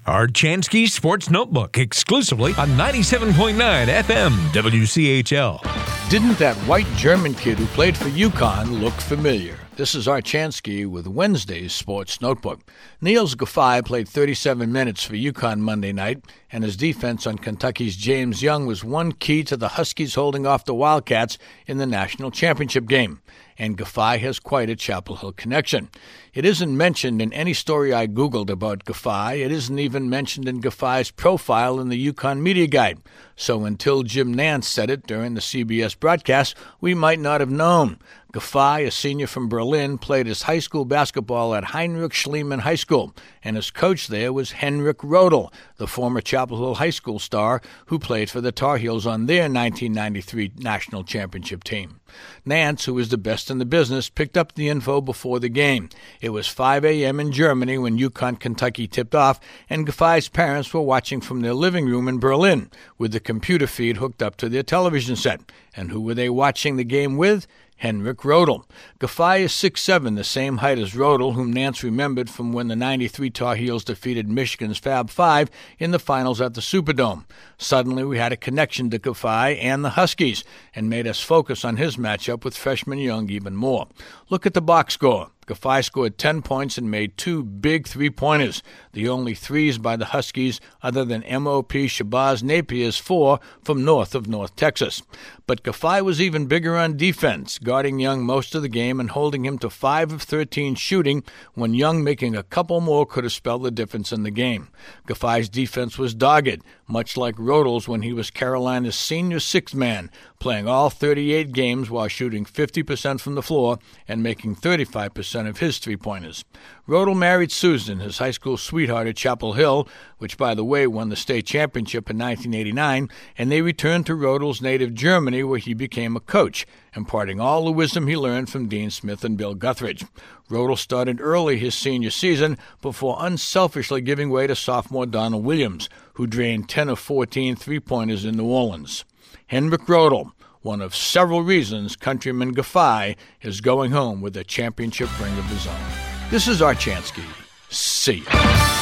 Archansky Sports Notebook, exclusively on 97.9 FM WCHL. Didn't that white German kid who played for UConn look familiar? This is Archansky with Wednesday's Sports Notebook. Niels Gaffey played 37 minutes for UConn Monday night, and his defense on Kentucky's James Young was one key to the Huskies holding off the Wildcats in the national championship game. And Gaffey has quite a Chapel Hill connection. It isn't mentioned in any story I Googled about Gaffey. It isn't even mentioned in Gaffey's profile in the UConn Media Guide. So until Jim Nantz said it during the CBS broadcast, we might not have known. Gaffey, a senior from Berlin, played his high school basketball at Heinrich Schliemann High School, and his coach there was Henrik Rodel, the former Chapel Hill High School star who played for the Tar Heels on their 1993 national championship team. Nantz, who is the best in the business, picked up the info before the game. It was 5 a.m. in Germany when UConn Kentucky tipped off, and Gaffey's parents were watching from their living room in Berlin with the computer feed hooked up to their television set. And who were they watching the game with? Henrik Rodel. Gaffey is 6'7", the same height as Rodel, whom Nantz remembered from when the 93 Tar Heels defeated Michigan's Fab Five in the finals at the Superdome. Suddenly we had a connection to Gaffey and the Huskies, and made us focus on his matchup with freshman Young even more. Look at the box score. Gaffey scored 10 points and made 2 big three-pointers, the only threes by the Huskies other than MOP Shabazz Napier's 4 from north of North Texas. But Gaffey was even bigger on defense, guarding Young most of the game and holding him to 5 of 13 shooting when Young making a couple more could have spelled the difference in the game. Gaffey's defense was dogged, much like Rodel's when he was Carolina's senior sixth man, playing all 38 games while shooting 50% from the floor and making 35% of his three-pointers. Rodel married Susan, his high school sweetheart at Chapel Hill, which, by the way, won the state championship in 1989, and they returned to Rodel's native Germany, where he became a coach, imparting all the wisdom he learned from Dean Smith and Bill Guthridge. Rodel started early his senior season before unselfishly giving way to sophomore Donald Williams, who drained 10 of 14 three-pointers in New Orleans. Henrik Rodel, one of several reasons countryman Gaffey is going home with a championship ring of his own. This is Archansky. See ya.